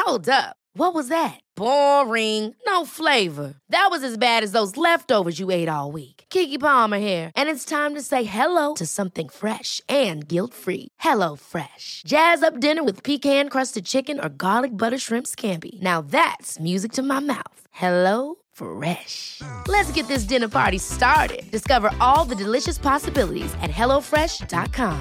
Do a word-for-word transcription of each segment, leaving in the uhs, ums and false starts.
Hold up. What was that? Boring. No flavor. That was as bad as those leftovers you ate all week. Keke Palmer here, and it's time to say hello to something fresh and guilt-free. Hello Fresh. Jazz up dinner with pecan-crusted chicken or garlic butter shrimp scampi. Now that's music to my mouth. Hello Fresh. Let's get this dinner party started. Discover all the delicious possibilities at hello fresh dot com.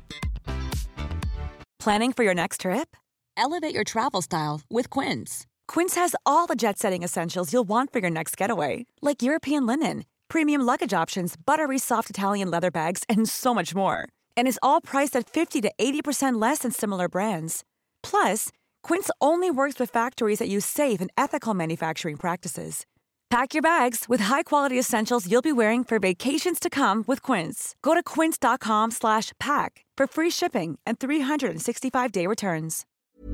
Planning for your next trip? Elevate your travel style with Quince. Quince has all the jet-setting essentials you'll want for your next getaway, like European linen, premium luggage options, buttery soft Italian leather bags, and so much more. And is all priced at fifty to eighty percent less than similar brands. Plus, Quince only works with factories that use safe and ethical manufacturing practices. Pack your bags with high-quality essentials you'll be wearing for vacations to come with Quince. Go to quince.com slash pack for free shipping and three sixty-five day returns.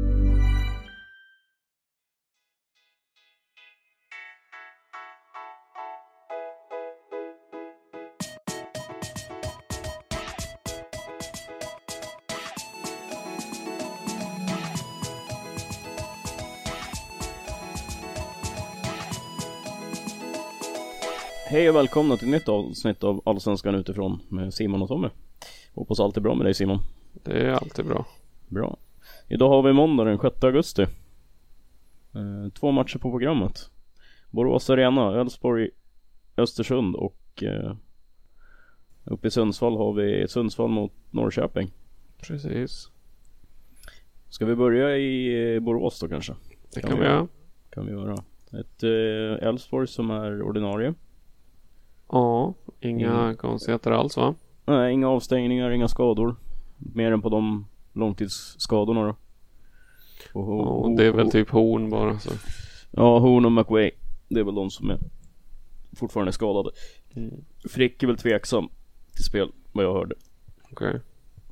Hej och välkomna till ett nytt avsnitt av Allsvenskan utifrån med Simon och Tommy. Hoppas allt är bra med dig, Simon. Det är alltid bra. Bra. Idag har vi måndag den sjätte augusti. eh, Två matcher på programmet. Borås Arena, Elfsborg, Östersund och eh, uppe i Sundsvall har vi Sundsvall mot Norrköping. Precis. Ska vi börja i Borås då kanske? Det kan, kan vi göra. Kan vi göra. Ett eh, Elfsborg som är ordinarie. Ja, inga mm. konstigheter alls, va? Nej, inga avstängningar, inga skador. Mer än på de långtidsskadorna då. Och, och, och det är väl och, typ Horn bara så. Ja, Horn och McWay. Det är väl de som är fortfarande skadade. mm. Frick är väl tveksam till spel, vad jag hörde. Okej. Okay.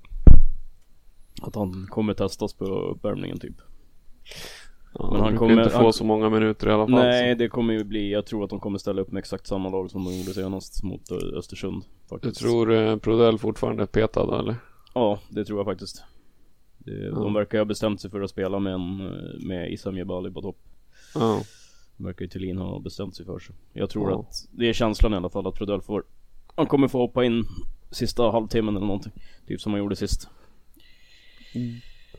Att han kommer testas på uppvärmningen typ. Ja, men han kommer inte få han, så många minuter i alla fall. Nej, så. Det kommer ju bli, jag tror att de kommer ställa upp med exakt samma lag som de gjorde senast mot Östersund faktiskt. Du tror eh, Prodell fortfarande är petad eller? Ja, det tror jag faktiskt. Det, ja. De verkar ha bestämt sig för att spela med, en, med Issam Jebali på topp. Ja. Verkar ju Thelin ha bestämt sig för sig. Jag tror ja. att det är känslan i alla fall att Prodell får, han kommer få hoppa in sista halvtimmen eller någonting. Typ som han gjorde sist. Mm.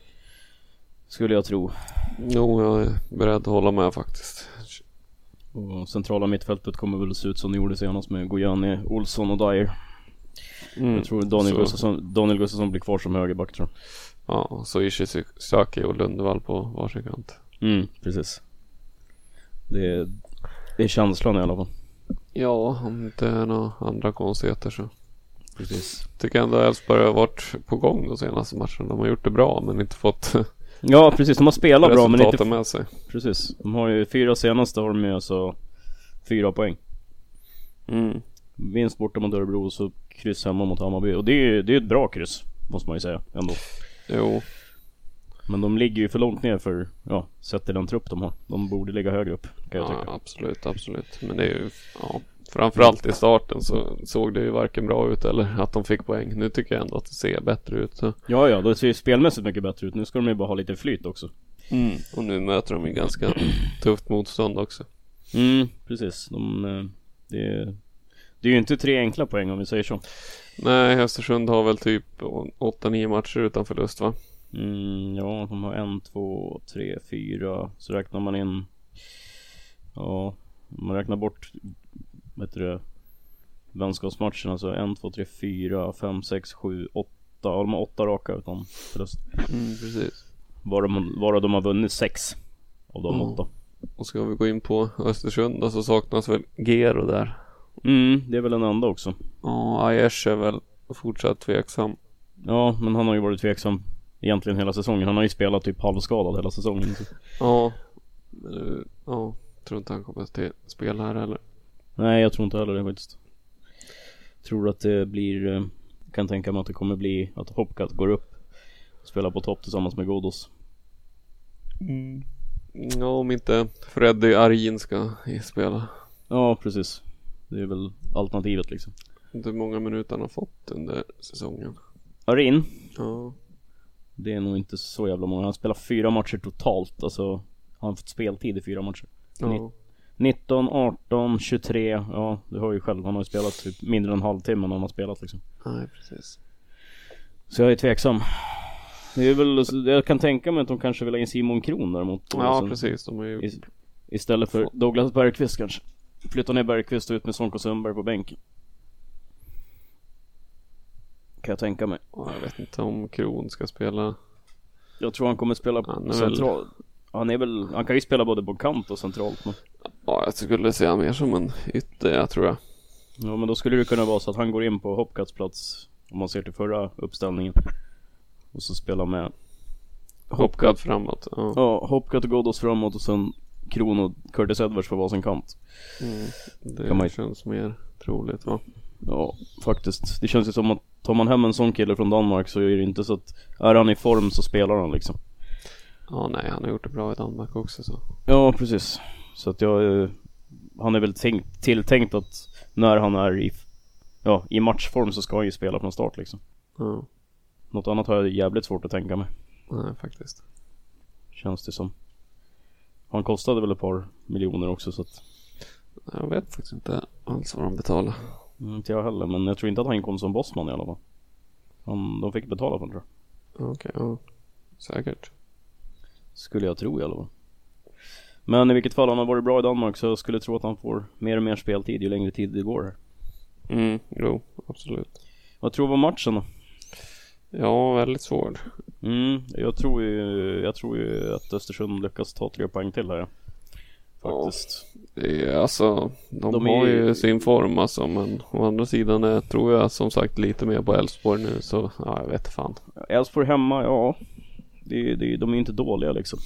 Skulle jag tro. Jo, jag är beredd att hålla med faktiskt. Och centrala mittfältet kommer väl se ut som det gjorde senast med Gojani, Olsson och Dyer. Mm, jag tror Daniel Gustafsson, Daniel Gustafsson blir kvar som högerback, tror jag. Ja, så Ishizaki och Lundevall på varsin kant. Mm, precis. Det är, det är känslan i alla fall. Ja, om det inte är några andra konstigheter så. Precis. Tycker ändå att Elfsborg har varit på gång de senaste matcherna. De har gjort det bra men inte fått... Ja, precis. De har spelat bra men inte med sig. Precis. De har ju fyra senaste har de ju alltså fyra poäng. Mm. Vinst borta mot Örebro och så kryss hemma mot Hammarby. Och det är ju det är ett bra kryss, måste man ju säga ändå. Jo. Men de ligger ju för långt ner för, ja, sett till den trupp de har. De borde ligga högre upp, kan jag ja, tycka. Absolut, absolut. Men det är ju, ja, framförallt i starten så såg det ju varken bra ut eller att de fick poäng. Nu tycker jag ändå att det ser bättre ut. Så. Ja, ja, det ser ju spelmässigt mycket bättre ut. Nu ska de ju bara ha lite flyt också. Mm. Och nu möter de ju ganska tufft motstånd också. Mm, precis. De, det, är, det är ju inte tre enkla poäng om vi säger så. Nej, Östersund har väl typ åtta nio matcher utan förlust, va? Mm, ja, de har en, två, tre, fyra. Så räknar man in, ja, man räknar bort, vet du det, vänskapsmatcherna. Så en, två, tre, fyra, fem, sex, sju, åtta. Ja, de har åtta raka utan förlust. Mm, precis. Var de, var de har vunnit sex av de mm. åtta. Och ska vi gå in på Östersund då, så saknas väl Gero där. Mm, det är väl en enda också. Ja, Aiesh är väl fortsatt tveksam. Ja, men han har ju varit tveksam egentligen hela säsongen. Han har ju spelat typ halvskadad hela säsongen. Ja, men ja, tror inte han kommer till spel här heller. Nej, jag tror inte heller det faktiskt. Tror att det blir, kan tänka mig att det kommer bli att Hopkat går upp och spelar på topp tillsammans med Ghoddos. Mm. Ja, om inte Freddy Arin ska spela. Ja, precis. Det är väl alternativet liksom. Inte hur många minuter han har fått under säsongen. Arin? Ja. Det är nog inte så jävla många. Han spelar fyra matcher totalt. Alltså, han har fått speltid i fyra matcher. Ja. nitton, arton, tjugotre. Ja, du hör ju själv. Han har ju spelat typ mindre än en halvtimme när han har spelat liksom. Nej, precis. Så jag är tveksam. Det är väl, jag kan tänka mig att de kanske vill ha in Simon Kron däremot. Ja, precis. De är ju... Istället för Douglas Bergqvist kanske. Flytta ner Bergqvist ut med Sonko Sundberg på bänken. Kan jag tänka mig. Ja, jag vet inte om Kron ska spela. Jag tror han kommer spela på han central. Väl... Han är väl, han kan ju spela både på kant och centralt. Men... Ja, jag skulle säga mer som en ytter, jag tror jag. Ja, men då skulle det kunna vara så att han går in på Hopkats plats. Om man ser till förra uppställningen. Och så spelar med Hopkat framåt. Ja, ja Hopkat och Ghoddos framåt. Och sen Kron och Curtis Edwards för varsin kant. mm, Det kan man... känns mer troligt, va? Ja, faktiskt. Det känns ju som att tar man hem en sån kille från Danmark så är det inte så att är han i form så spelar han liksom. Ja, nej, han har gjort det bra i Danmark också så. Ja, precis. Så att jag, han är väl tänkt, tilltänkt att när han är i, ja, i matchform så ska han ju spela från start liksom. Ja. Något annat har jag jävligt svårt att tänka mig. Nej, faktiskt. Känns det som. Han kostade väl ett par miljoner också så att... Jag vet faktiskt inte alls vad de betalar. Mm, inte jag heller, men jag tror inte att han kom som bossman i alla fall. Han, de fick betala för det, tror jag. Okej, okay, ja. Säkert. Skulle jag tro i alla fall. Men i vilket fall han har varit bra i Danmark så skulle jag tro att han får mer och mer speltid ju längre tid det går här. Mm, jo, absolut. Vad tror du om matchen då? Ja, väldigt svår. Mm, jag tror ju jag tror ju att Östersund lyckas ta tre poäng till här. Ja. Faktiskt. Ja, det är, alltså, de, de har är... ju sin form alltså, men å andra sidan är, tror jag som sagt lite mer på Elfsborg nu, så ja, jag vet fan. Elfsborg hemma, ja. Det, det, de är inte dåliga liksom.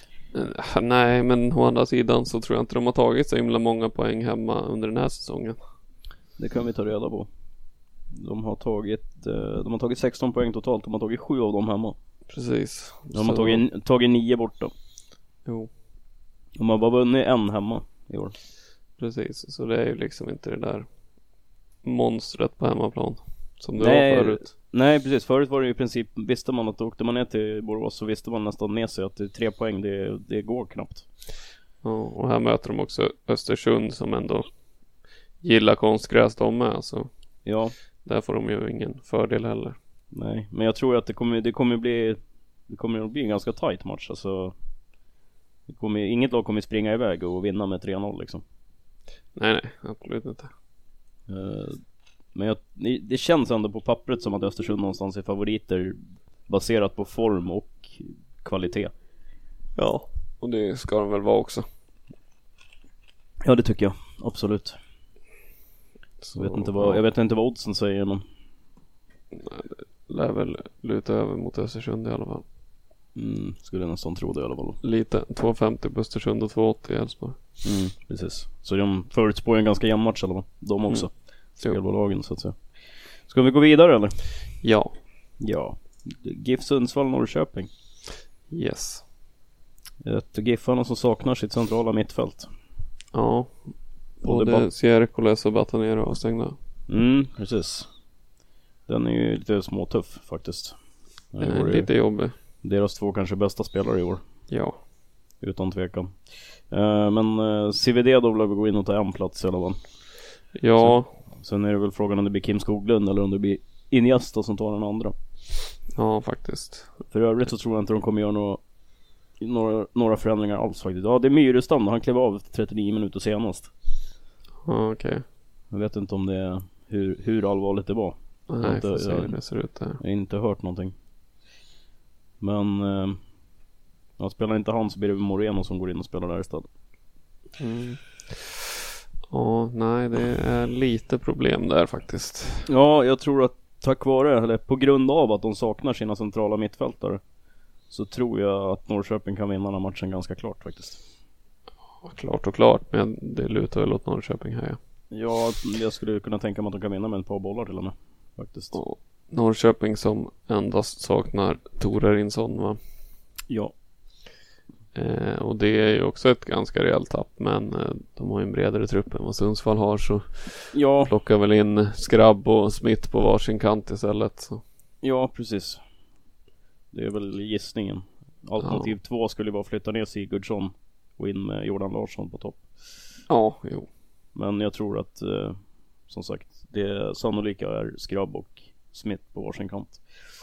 Nej, men å andra sidan så tror jag inte de har tagit så himla många poäng hemma under den här säsongen. Det kan vi ta reda på. De har tagit de har tagit sexton poäng totalt. De har tagit sju av dem hemma. Precis. De har så... tagit, tagit nio borta. Jo. De har bara vunnit en hemma i år. Precis, så det är ju liksom inte det där monstret på hemmaplan som det nej, var förut. Nej, precis. Förut var det i princip, visste man att åkte man ner till Borås så visste man nästan med sig att det är tre poäng, det, det går knappt. Ja, och här möter de också Östersund som ändå gillar konstgräs de med, så ja. Där får de ju ingen fördel heller. Nej, men jag tror att det kommer, det kommer bli det kommer att bli en ganska tight match. Alltså, det kommer, inget lag kommer springa iväg och vinna med tre noll liksom. Nej, nej, absolut inte. Uh, men jag, det känns ändå på pappret som att Östersund någonstans är favoriter baserat på form och kvalitet. Ja, och det ska de väl vara också. Ja, det tycker jag, absolut. Så, jag, vet inte vad, jag vet inte vad oddsen säger, men nej, det lär väl luta över mot Östersund i alla fall. Mm, skulle jag nästan tro det i alla fall. Lite, två femtio på Östersund och två åttio i Elfsborg. Mm, precis. Så de förutspår en ganska jämn match, eller de också. Mm. Spelbolagen så att säga. Ska vi gå vidare eller? Ja. Ja. GIF Sundsvall, Norrköping. Yes. Ett GIF-arna som saknar sitt centrala mittfält. Ja. Både ba- Sierkoles och Batanero avstängda. Mm, precis. Den är ju lite småtuff faktiskt. Den är lite jobbig. Deras två kanske bästa spelare i år. Ja. Utan tvekan. uh, Men uh, C V D då vill gå in och ta en plats i alla fall. Ja. Sen, sen är det väl frågan om det blir Kim Skoglund eller om det blir Iniesta som tar den andra. Ja, faktiskt. För övrigt så tror jag inte de kommer göra några Några, några förändringar alls faktiskt. Ja, det är Myrestam, han klev av efter trettionio minuter senast. Ja, okej. Okay. Jag vet inte om det är hur, hur allvarligt det var. Nej, jag, inte, se jag, hur det ser ut där. jag har inte hört någonting. Men eh, jag spelar inte han så blir det Moreno som går in och spelar där istället. Mm. Ja, nej, det är lite problem där faktiskt. Ja, jag tror att tack vare, eller på grund av att de saknar sina centrala mittfältare, så tror jag att Norrköping kan vinna den här matchen ganska klart faktiskt. Ja, klart och klart, men det lutar väl åt Norrköping här, ja. Ja, jag skulle kunna tänka mig att de kan vinna med ett par bollar till och med faktiskt. Och Norrköping som endast saknar Tore Rinsson, va? Ja. Eh, och det är ju också ett ganska rejält tapp, men eh, de har ju en bredare trupp än vad Sundsvall har, så ja. Plockar väl in Skrabb och Smith på varsin kant istället. Så. Ja, precis. Det är väl gissningen. Alternativ ja. två skulle vara att flytta ner Sigurdsson och in med Jordan Larsson på topp. Ja, jo. Men jag tror att eh, som sagt, det sannolika är Skrabb och Smith på varsin kant.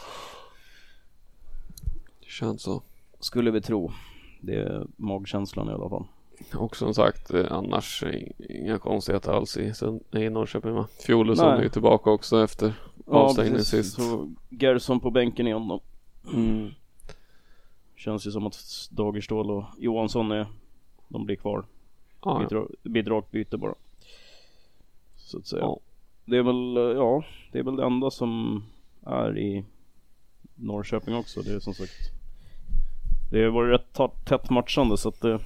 Det känns så. Skulle vi tro. Det är magkänslan i alla fall. Och som sagt, annars inga konstigheter alls i, i Norrköping, va? Fjolesson är ju tillbaka också efter avstängningen ja, sist. Så Gerson på bänken igen då. Mm. Känns ju som att Dagerstål och Johansson är, de blir kvar. Ah, ja. Bidra, bidragbyte bara. Så att säga. Ja. Det är väl, ja, det är väl det enda som är i Norrköping också. Det är som sagt, det har varit rätt tätt matchande så att det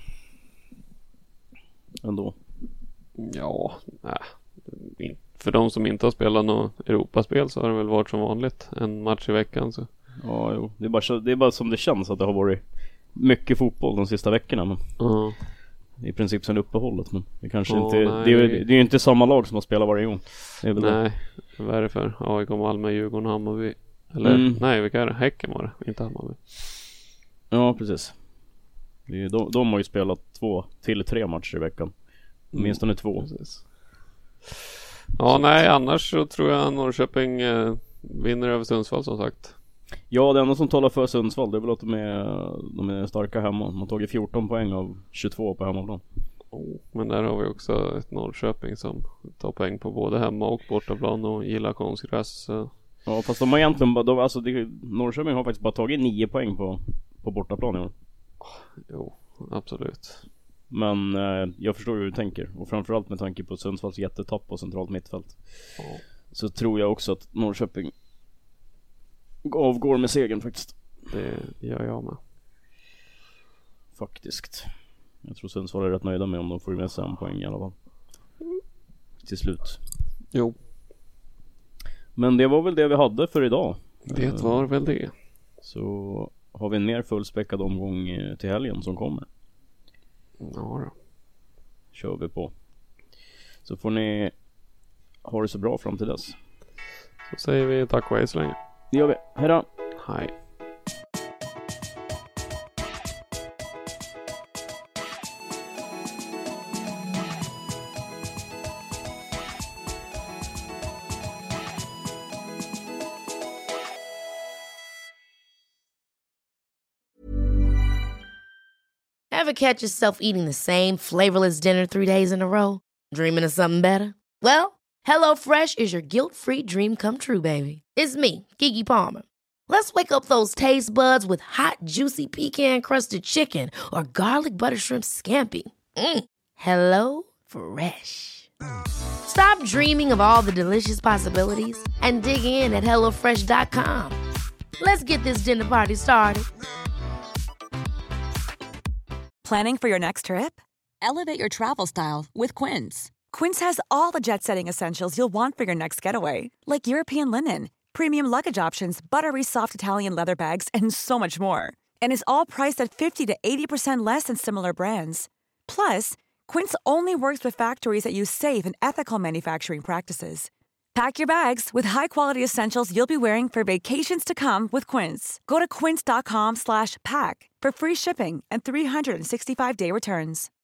ändå. Ja, nej. För de som inte har spelat något Europaspel så har det väl varit som vanligt en match i veckan så. Ja, jo. Det är bara, det är bara som det känns att det har varit mycket fotboll de sista veckorna men uh. i princip sen uppehållet men det kanske uh, inte nej, det, är, det... det är ju inte samma lag som har spelat varje gång. Det är väl nej, det. Vad är det för? A I K, Malmö, Djurgården, Hammarby eller mm. nej, vilka är det? Häcken var det, inte Hammarby. Ja, precis. Det är, de, de har ju spelat två till tre matcher i veckan. Åtminstone mm. två. Precis. Ja, så nej, annars så tror jag Norrköping eh, vinner över Sundsvall som sagt. Ja, det enda som talar för Sundsvall det är väl att de är, de är starka hemma. De har tagit fjorton poäng av tjugotvå på hemmaplan. Oh, men där har vi också ett Norrköping som tar poäng på både hemma och bortaplan och gillar konstgräs. Så. Ja, fast de har egentligen bara, de, alltså det, Norrköping har faktiskt bara tagit nio poäng på, på bortaplan i år. Jo, absolut. Men eh, jag förstår hur du tänker. Och framförallt med tanke på Sundsvalls jättetapp på centralt mittfält. Oh. Så tror jag också att Norrköping avgår med segern faktiskt. Det gör jag med. Faktiskt. Jag tror Sundsvall är rätt nöjda med om de får med sig en poäng i alla fall. Till slut. Jo. Men det var väl det vi hade för idag. Det var väl det. Så har vi en mer fullspäckad omgång till helgen som kommer. Ja då. Kör vi på. Så får ni ha det så bra fram till dess. Så säger vi tack och hej så länge. Det gör vi. Hej då. Hej. Ever catch yourself eating the same flavorless dinner three days in a row? Dreaming of something better? Well, HelloFresh is your guilt-free dream come true, baby. It's me, Keke Palmer. Let's wake up those taste buds with hot, juicy pecan-crusted chicken or garlic butter shrimp scampi. Mm. Hello Fresh. Stop dreaming of all the delicious possibilities and dig in at hello fresh dot com. Let's get this dinner party started. Planning for your next trip? Elevate your travel style with Quince. Quince has all the jet-setting essentials you'll want for your next getaway, like European linen, premium luggage options, buttery soft Italian leather bags, and so much more. And is all priced at fifty to eighty percent less than similar brands. Plus, Quince only works with factories that use safe and ethical manufacturing practices. Pack your bags with high-quality essentials you'll be wearing for vacations to come with Quince. Go to quince dot com slash pack for free shipping and three sixty-five day returns.